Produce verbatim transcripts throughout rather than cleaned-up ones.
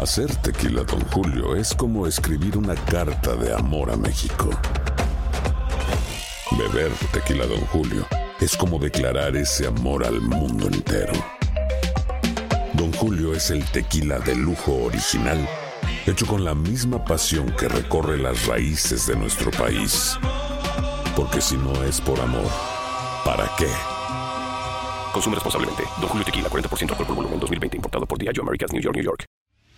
Hacer tequila Don Julio es como escribir una carta de amor a México. Beber tequila Don Julio es como declarar ese amor al mundo entero. Don Julio es el tequila de lujo original, hecho con la misma pasión que recorre las raíces de nuestro país. Porque si no es por amor, ¿para qué? Consume responsablemente. Don Julio Tequila, cuarenta por ciento alcohol por volumen, dos mil veinte. Importado por Diageo Americas, New York, New York.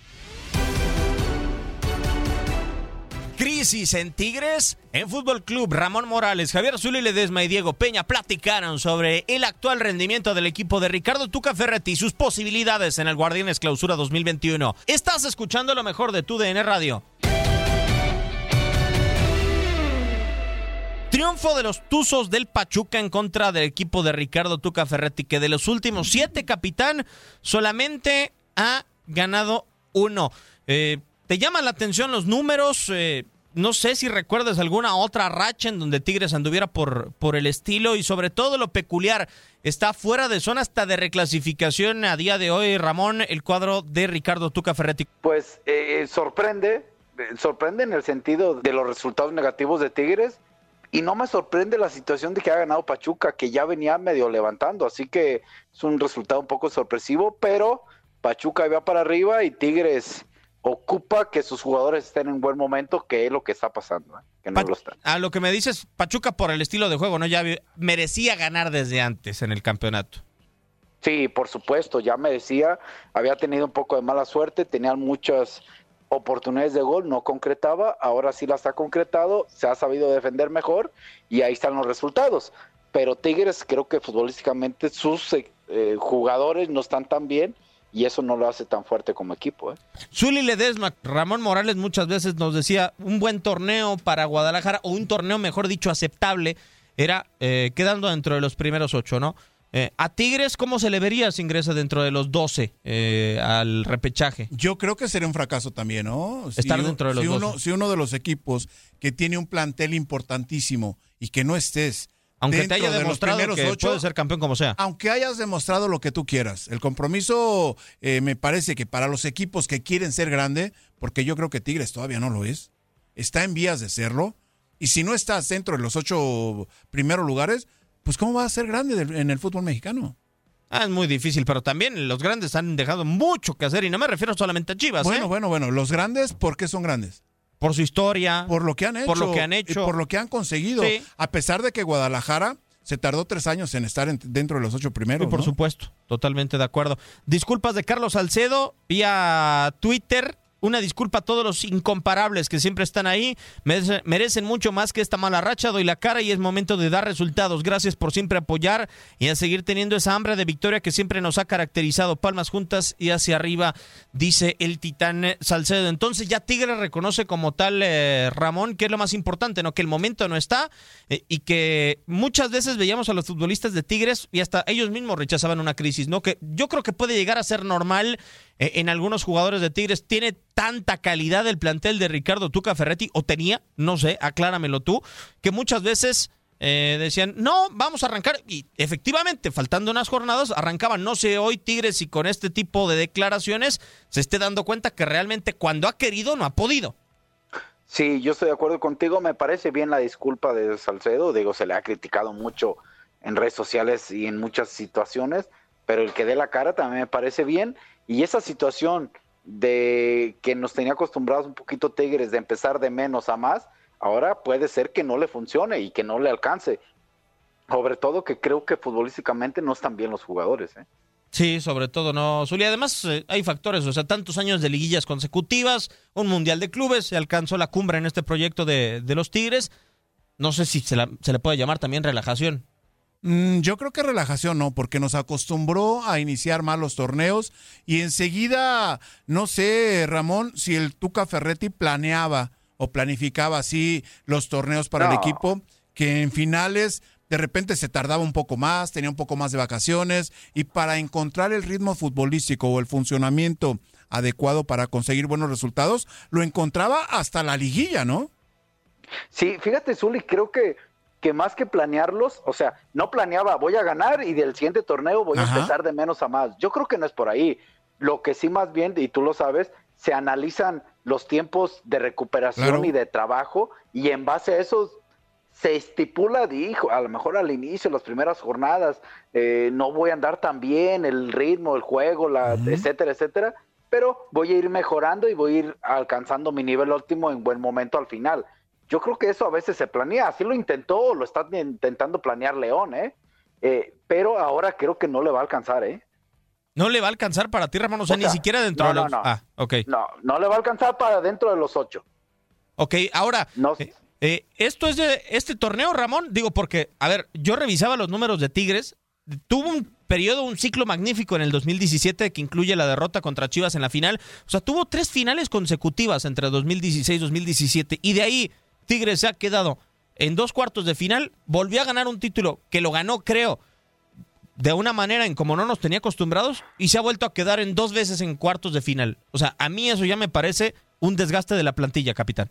Crisis en Tigres. En Fútbol Club, Ramón Morales, Javier Zuli Ledesma y Diego Peña platicaron sobre el actual rendimiento del equipo de Ricardo Tuca Ferretti y sus posibilidades en el Guardianes Clausura dos mil veintiuno. Estás escuchando lo mejor de tu D N Radio. Triunfo de los Tuzos del Pachuca en contra del equipo de Ricardo Tuca Ferretti, que de los últimos siete, capitán, solamente ha ganado uno. Eh, ¿Te llaman la atención los números? Eh, no sé si recuerdas alguna otra racha en donde Tigres anduviera por, por el estilo y sobre todo lo peculiar. Está fuera de zona hasta de reclasificación a día de hoy, Ramón, el cuadro de Ricardo Tuca Ferretti. Pues eh, sorprende, sorprende en el sentido de los resultados negativos de Tigres. Y no me sorprende la situación de que ha ganado Pachuca, que ya venía medio levantando, así que es un resultado un poco sorpresivo, pero Pachuca va para arriba y Tigres ocupa que sus jugadores estén en buen momento, que es lo que está pasando, ¿eh? que no Pa- lo están. A lo que me dices, Pachuca por el estilo de juego, ¿no? Ya vi- merecía ganar desde antes en el campeonato. Sí, por supuesto, ya me decía, había tenido un poco de mala suerte, tenían muchas oportunidades de gol, no concretaba, ahora sí las ha concretado, se ha sabido defender mejor y ahí están los resultados. Pero Tigres creo que futbolísticamente sus eh, jugadores no están tan bien y eso no lo hace tan fuerte como equipo. ¿eh? Zuli Ledesma, Ramón Morales muchas veces nos decía un buen torneo para Guadalajara, o un torneo, mejor dicho, aceptable, era eh, quedando dentro de los primeros ocho, ¿no? Eh, a Tigres, ¿cómo se le vería si ingresa dentro de los doce eh, al repechaje? Yo creo que sería un fracaso también, ¿no? Si Estar dentro de los si uno, doce. si uno de los equipos que tiene un plantel importantísimo y que no estés Aunque te dentro haya de los demostrado primeros que ocho, puede ser campeón como sea. aunque hayas demostrado lo que tú quieras, el compromiso eh, me parece que para los equipos que quieren ser grande, porque yo creo que Tigres todavía no lo es, está en vías de serlo, y si no estás dentro de los ocho primeros lugares, pues ¿cómo va a ser grande de- en el fútbol mexicano? Ah, es muy difícil, pero también los grandes han dejado mucho que hacer, y no me refiero solamente a Chivas, Bueno, ¿eh? bueno, bueno, los grandes, ¿por qué son grandes? Por su historia, Por lo que han hecho. Por lo que han y hecho. por lo que han conseguido. Sí. A pesar de que Guadalajara se tardó tres años en estar en- dentro de los ocho primeros. sí, por ¿no? supuesto, totalmente de acuerdo. Disculpas de Carlos Salcedo vía Twitter. Una disculpa a todos los incomparables que siempre están ahí. Merece- Merecen mucho más que esta mala racha. Doy la cara y es momento de dar resultados. Gracias por siempre apoyar y a seguir teniendo esa hambre de victoria que siempre nos ha caracterizado. Palmas juntas y hacia arriba, dice el titán Salcedo. Entonces ya Tigre reconoce como tal, eh, Ramón, que es lo más importante, ¿no? Que el momento no está eh, y que muchas veces veíamos a los futbolistas de Tigres y hasta ellos mismos rechazaban una crisis, ¿no? Que yo creo que puede llegar a ser normal eh, en algunos jugadores de Tigres. Tiene tanta calidad el plantel de Ricardo Tuca Ferretti, o tenía, no sé, acláramelo tú, que muchas veces eh, decían, no, vamos a arrancar, y efectivamente, faltando unas jornadas, arrancaban. No sé hoy Tigres si con este tipo de declaraciones se esté dando cuenta que realmente cuando ha querido no ha podido. Sí, yo estoy de acuerdo contigo, me parece bien la disculpa de Salcedo, digo, se le ha criticado mucho en redes sociales y en muchas situaciones, pero el que dé la cara también me parece bien, y esa situación de que nos tenía acostumbrados un poquito Tigres de empezar de menos a más, ahora puede ser que no le funcione y que no le alcance, sobre todo que creo que futbolísticamente no están bien los jugadores, ¿eh? Sí, sobre todo, no, Zuli. Además, eh, hay factores, o sea, tantos años de liguillas consecutivas, un mundial de clubes, se alcanzó la cumbre en este proyecto de, de los Tigres. No sé si se, la- se le puede llamar también relajación. Mm, yo creo que relajación no, porque nos acostumbró a iniciar mal los torneos y enseguida, no sé, Ramón, si el Tuca Ferretti planeaba o planificaba así los torneos para el No. equipo, que en finales de repente se tardaba un poco más, tenía un poco más de vacaciones, y para encontrar el ritmo futbolístico o el funcionamiento adecuado para conseguir buenos resultados, lo encontraba hasta la liguilla, ¿no? Sí, fíjate, Zuli, creo que, que más que planearlos, o sea, no planeaba, voy a ganar y del siguiente torneo voy Ajá. a empezar de menos a más. Yo creo que no es por ahí. Lo que sí más bien, y tú lo sabes, se analizan los tiempos de recuperación Claro. y de trabajo, y en base a eso se estipula, dijo, a lo mejor al inicio, las primeras jornadas, eh, no voy a andar tan bien, el ritmo, el juego, la, Ujú. etcétera, etcétera, pero voy a ir mejorando y voy a ir alcanzando mi nivel óptimo en buen momento al final. Yo creo que eso a veces se planea, así lo intentó, lo está intentando planear León, ¿eh? Eh, pero ahora creo que no le va a alcanzar, ¿eh? No le va a alcanzar para ti, Ramón, o sea, O sea, ni siquiera dentro no, de los... no, no. Ah, ok. No, no le va a alcanzar para dentro de los ocho. Ok, ahora, No, eh, eh, esto es de este torneo, Ramón, digo, porque, a ver, yo revisaba los números de Tigres, tuvo un periodo, un ciclo magnífico en el dos mil diecisiete que incluye la derrota contra Chivas en la final, o sea, tuvo tres finales consecutivas entre dos mil dieciséis y dos mil diecisiete, y de ahí Tigres se ha quedado en dos cuartos de final, volvió a ganar un título que lo ganó, creo, de una manera en como no nos tenía acostumbrados, y se ha vuelto a quedar en dos veces en cuartos de final. O sea, a mí eso ya me parece un desgaste de la plantilla, capitán.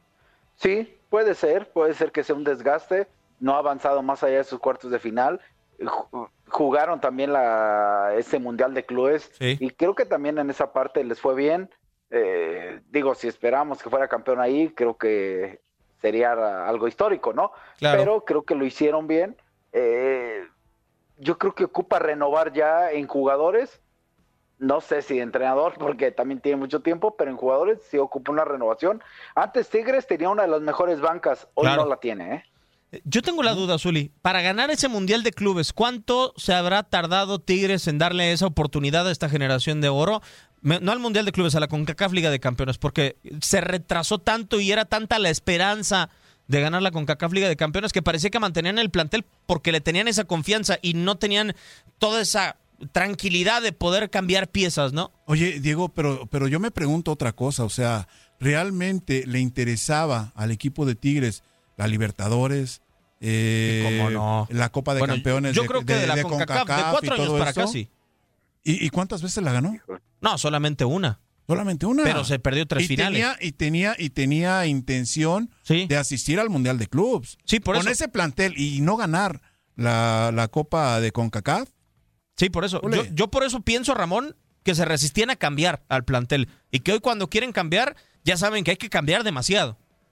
sí, puede ser, puede ser que sea un desgaste, no ha avanzado más allá de sus cuartos de final. Ju- Jugaron también la, ese Mundial de Clubes, Sí. y creo que también en esa parte les fue bien. Eh, digo, si esperamos que fuera campeón ahí, creo que sería algo histórico, ¿no? Claro. Pero creo que lo hicieron bien. Eh, yo creo que ocupa renovar ya en jugadores. No sé si entrenador, porque también tiene mucho tiempo, pero en jugadores sí ocupa una renovación. Antes Tigres tenía una de las mejores bancas, hoy Claro. no la tiene, ¿eh? Yo tengo la duda, Zuli. Para ganar ese Mundial de Clubes, ¿cuánto se habrá tardado Tigres en darle esa oportunidad a esta generación de oro? Me- No al Mundial de Clubes, a la CONCACAF Liga de Campeones, porque se retrasó tanto y era tanta la esperanza de ganar la CONCACAF Liga de Campeones que parecía que mantenían el plantel porque le tenían esa confianza y no tenían toda esa tranquilidad de poder cambiar piezas, ¿no? Oye, Diego, pero, pero yo me pregunto otra cosa, o sea, ¿realmente le interesaba al equipo de Tigres la Libertadores, eh, ¿Cómo no? la Copa de Bueno, Campeones yo creo que de, la CONCACAF, de cuatro y años todo para eso? acá sí. ¿Y, y cuántas veces la ganó? No, solamente una. Solamente una. Pero se perdió tres y finales. Tenía, y, tenía, y tenía intención Sí. de asistir al Mundial de Clubs. Sí, por Con eso. ese plantel y no ganar la, la Copa de CONCACAF. Sí, por eso. Ole. Yo, yo por eso pienso, Ramón, que se resistían a cambiar al plantel. Y que hoy cuando quieren cambiar, ya saben que hay que cambiar demasiado.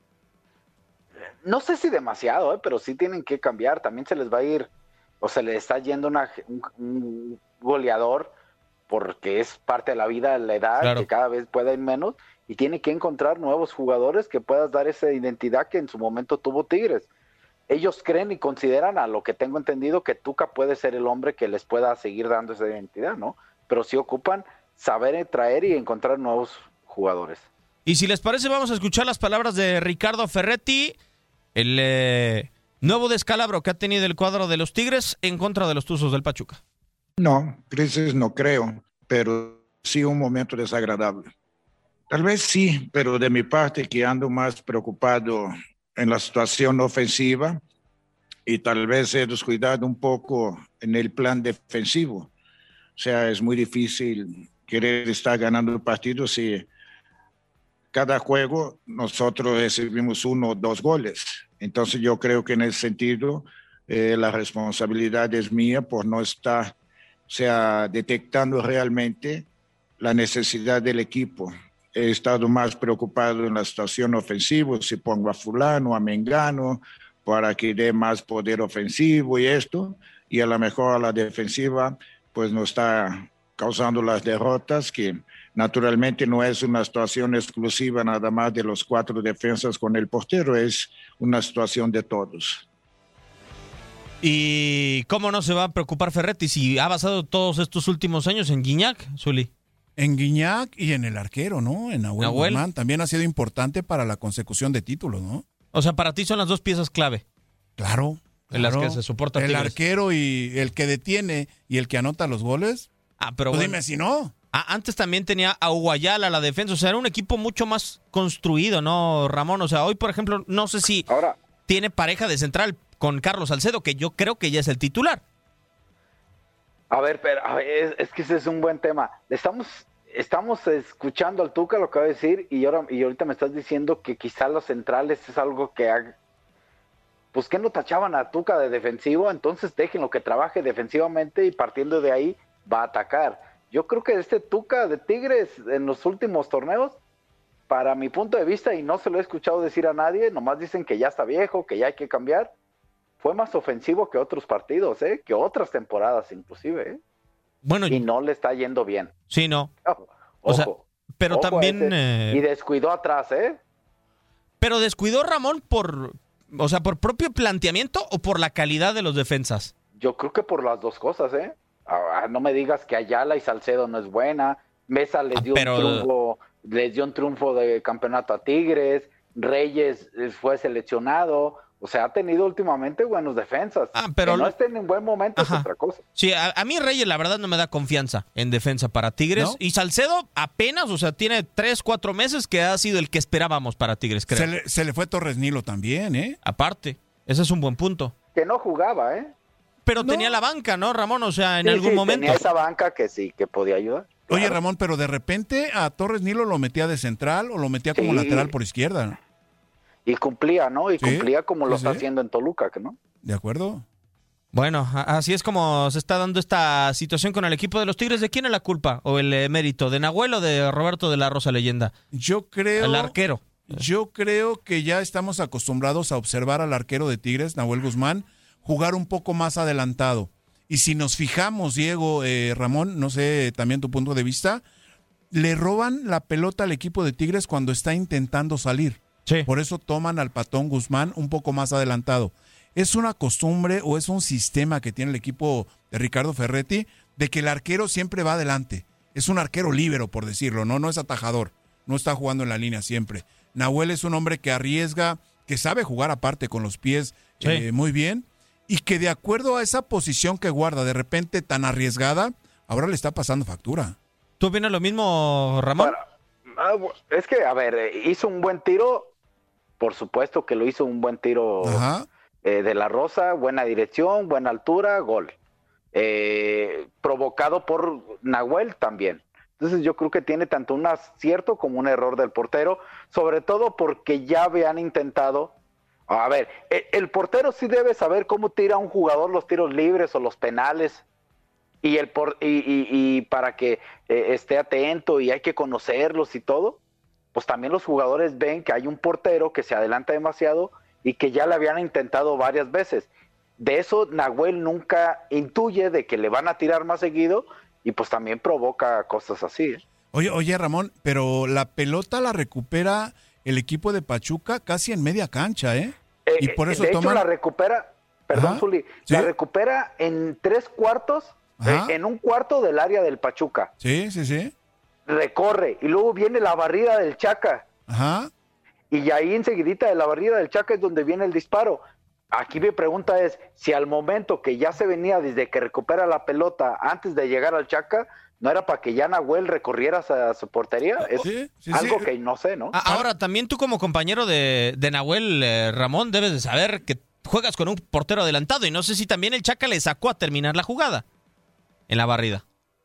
No sé si demasiado, ¿eh? Pero sí tienen que cambiar. También se les va a ir, o se les está yendo una, un, un goleador, porque es parte de la vida, la edad, Claro. que cada vez pueda ir menos, y tiene que encontrar nuevos jugadores que puedas dar esa identidad que en su momento tuvo Tigres. Ellos creen y consideran, a lo que tengo entendido, que Tuca puede ser el hombre que les pueda seguir dando esa identidad, ¿no? Pero sí ocupan saber traer y encontrar nuevos jugadores. Y si les parece, vamos a escuchar las palabras de Ricardo Ferretti, el eh, nuevo descalabro que ha tenido el cuadro de los Tigres en contra de los Tuzos del Pachuca. No, crisis no creo, pero sí un momento desagradable. Tal vez sí, pero de mi parte que ando más preocupado en la situación ofensiva y tal vez he descuidado un poco en el plan defensivo. O sea, es muy difícil querer estar ganando el partido si cada juego nosotros recibimos uno o dos goles. Entonces yo creo que en ese sentido eh, la responsabilidad es mía por no estar, o sea, detectando realmente la necesidad del equipo. He estado más preocupado en la situación ofensiva, si pongo a fulano, a mengano, para que dé más poder ofensivo y esto, y a lo mejor a la defensiva pues nos está causando las derrotas, que naturalmente no es una situación exclusiva nada más de los cuatro defensas con el portero, es una situación de todos. ¿Y cómo no se va a preocupar Ferretti si ha basado todos estos últimos años en Guiñac, Zuli? En Guiñac y en el arquero, ¿no? En Nahuel Nahuel. Guzmán. También ha sido importante para la consecución de títulos, ¿no? O sea, para ti son las dos piezas clave. Claro. En las claro. que se soporta El Tigres. arquero y el que detiene y el que anota los goles. Ah, pero Pues bueno. dime si no. Ah, antes también tenía a Uguayala la defensa, o sea, era un equipo mucho más construido, ¿no, Ramón? O sea, hoy, por ejemplo, no sé si Ahora, tiene pareja de central con Carlos Salcedo, que yo creo que ya es el titular. a ver, pero a ver, es, es que ese es un buen tema. Estamos, estamos escuchando al Tuca lo que va a decir, y ahora y ahorita me estás diciendo que quizá los centrales es algo que ha, pues que no tachaban a Tuca de defensivo, entonces déjenlo que trabaje defensivamente y partiendo de ahí va a atacar. Yo creo que este Tuca de Tigres en los últimos torneos, para mi punto de vista, y no se lo he escuchado decir a nadie, nomás dicen que ya está viejo, que ya hay que cambiar, fue más ofensivo que otros partidos, ¿eh? Que otras temporadas inclusive, ¿eh? Bueno, y no le está yendo bien. Sí, no. Ojo, o sea, pero ojo también... Eh... Y descuidó atrás, ¿eh? Pero descuidó Ramón por... O sea, ¿por propio planteamiento o por la calidad de los defensas? Yo creo que por las dos cosas, ¿eh? Ah, no me digas que Ayala y Salcedo no es buena. Mesa les dio, ah, pero... un triunfo, les dio un triunfo de campeonato a Tigres. Reyes fue seleccionado. O sea, ha tenido últimamente buenos defensas. Ah, pero... Que no estén en buen momento. Ajá. Es otra cosa. Sí, a, a mí Reyes la verdad no me da confianza en defensa para Tigres. ¿No? Y Salcedo apenas, o sea, tiene tres, cuatro meses que ha sido el que esperábamos para Tigres, creo. Se le, se le fue Torres Nilo también, ¿eh? Aparte, ese es un buen punto. Que no jugaba, ¿eh? Pero no. tenía la banca, ¿no, Ramón? O sea, en sí, algún sí, momento. Tenía esa banca que sí, que podía ayudar. Claro. Oye, Ramón, pero de repente a Torres Nilo lo metía de central o lo metía como sí. lateral por izquierda. Y cumplía, ¿no? Y sí, cumplía como lo sí, está sí. haciendo en Toluca, ¿no? De acuerdo. Bueno, así es como se está dando esta situación con el equipo de los Tigres. ¿De quién es la culpa o el eh, mérito? ¿De Nahuel o de Roberto de la Rosa Leyenda? Yo creo... El arquero. Yo creo que ya estamos acostumbrados a observar al arquero de Tigres, Nahuel Guzmán, jugar un poco más adelantado. Y si nos fijamos, Diego, eh, Ramón, no sé también tu punto de vista, le roban la pelota al equipo de Tigres cuando está intentando salir. Sí. Por eso toman al Patón Guzmán un poco más adelantado. ¿Es una costumbre o es un sistema que tiene el equipo de Ricardo Ferretti de que el arquero siempre va adelante? Es un arquero líbero, por decirlo, ¿no? No es atajador, no está jugando en la línea siempre. Nahuel es un hombre que arriesga, que sabe jugar aparte con los pies sí. eh, muy bien, y que de acuerdo a esa posición que guarda de repente tan arriesgada, ahora le está pasando factura. ¿Tú opinas lo mismo, Ramón? Bueno, es que, a ver, hizo un buen tiro, por supuesto que lo hizo un buen tiro eh, de la Rosa, buena dirección, buena altura, gol. Eh, provocado por Nahuel también. Entonces yo creo que tiene tanto un acierto como un error del portero, sobre todo porque ya habían intentado, a ver, el, el portero sí debe saber cómo tira un jugador los tiros libres o los penales, y el por, y, y, y para que eh, esté atento y hay que conocerlos y todo, pues también los jugadores ven que hay un portero que se adelanta demasiado y que ya le habían intentado varias veces. De eso Nahuel nunca intuye de que le van a tirar más seguido y pues también provoca cosas así. ¿eh? Oye, oye Ramón, pero la pelota la recupera el equipo de Pachuca casi en media cancha, ¿eh? eh y por eso de toman... hecho la recupera, perdón Zuli, ¿sí? la recupera en tres cuartos, eh, en un cuarto del área del Pachuca. Sí, sí, sí. Recorre y luego viene la barrida del Chaca. Ajá. Y ahí enseguidita de la barrida del Chaca es donde viene el disparo. Aquí mi pregunta es, si al momento que ya se venía desde que recupera la pelota antes de llegar al Chaca, ¿no era para que ya Nahuel recorriera a su portería? Es sí, sí, algo sí. que no sé, ¿no? Ahora, también tú como compañero de, de Nahuel, eh, Ramón, debes de saber que juegas con un portero adelantado y no sé si también el Chaca le sacó a terminar la jugada en la barrida.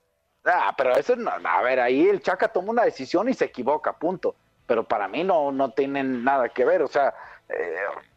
Ah, pero eso no, a ver, ahí el Chaca toma una decisión y se equivoca, punto. Pero para mí no, no tienen nada que ver, o sea, eh,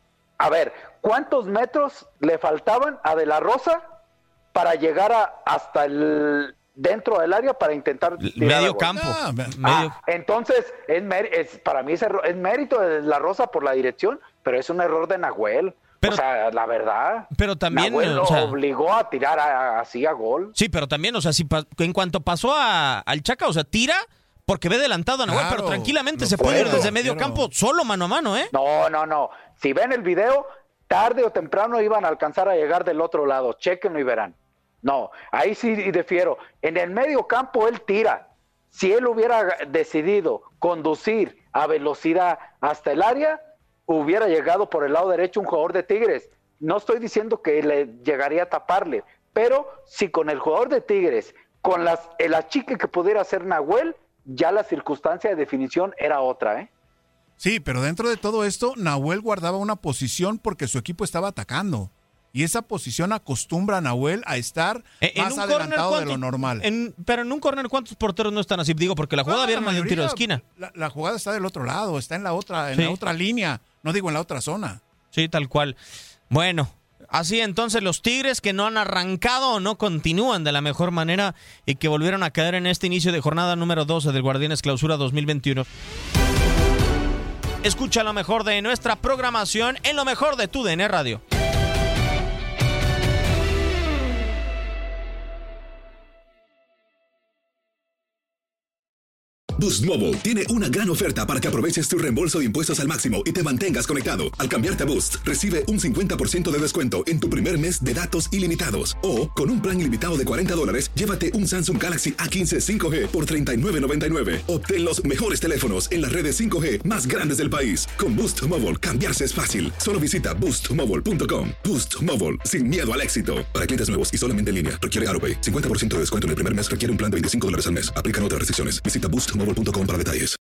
a ver, ¿cuántos metros le faltaban a De la Rosa para llegar a, hasta el dentro del área para intentar tirar medio campo? Ah, medio... Ah, entonces, es, es para mí es, error, es mérito de La Rosa por la dirección, pero es un error de Nahuel. Pero, o sea, la verdad, pero también Nahuel lo o sea, obligó a tirar a, a, así a gol. Sí, pero también, o sea, si pa, en cuanto pasó a, al Chaca, o sea, tira porque ve adelantado a Nahuel, claro, pero tranquilamente se puede ir desde medio quiero. campo solo mano a mano, ¿eh? No, no, no. Si ven el video, tarde o temprano iban a alcanzar a llegar del otro lado. Chequenlo y verán. No, ahí sí difiero. En el medio campo él tira. Si él hubiera decidido conducir a velocidad hasta el área, hubiera llegado por el lado derecho un jugador de Tigres. No estoy diciendo que le llegaría a taparle, pero si con el jugador de Tigres, con las, el achique que pudiera hacer Nahuel, ya la circunstancia de definición era otra, ¿eh? Sí, pero dentro de todo esto, Nahuel guardaba una posición porque su equipo estaba atacando. Y esa posición acostumbra a Nahuel a estar en más un adelantado corner, de lo normal. En, pero en un córner, ¿cuántos porteros no están así? Digo, porque la jugada no, había más de un tiro de esquina. La, la jugada está del otro lado, está en la otra, en sí. la otra línea. No digo en la otra zona. Sí, tal cual. Bueno, Así entonces los Tigres que no han arrancado o no continúan de la mejor manera y que volvieron a caer en este inicio de jornada número doce del Guardianes Clausura dos mil veintiuno. Escucha lo mejor de nuestra programación en lo mejor de tu D N Radio. Boost Mobile tiene una gran oferta para que aproveches tu reembolso de impuestos al máximo y te mantengas conectado. Al cambiarte a Boost, recibe un cincuenta por ciento de descuento en tu primer mes de datos ilimitados. O, con un plan ilimitado de cuarenta dólares, llévate un Samsung Galaxy A quince cinco G por treinta y nueve noventa y nueve. Obtén los mejores teléfonos en las redes cinco G más grandes del país. Con Boost Mobile, cambiarse es fácil. Solo visita boost mobile punto com. Boost Mobile, sin miedo al éxito. Para clientes nuevos y solamente en línea, requiere AutoPay. cincuenta por ciento de descuento en el primer mes requiere un plan de veinticinco dólares al mes. Aplican otras restricciones. Visita boost mobile punto com para detalles.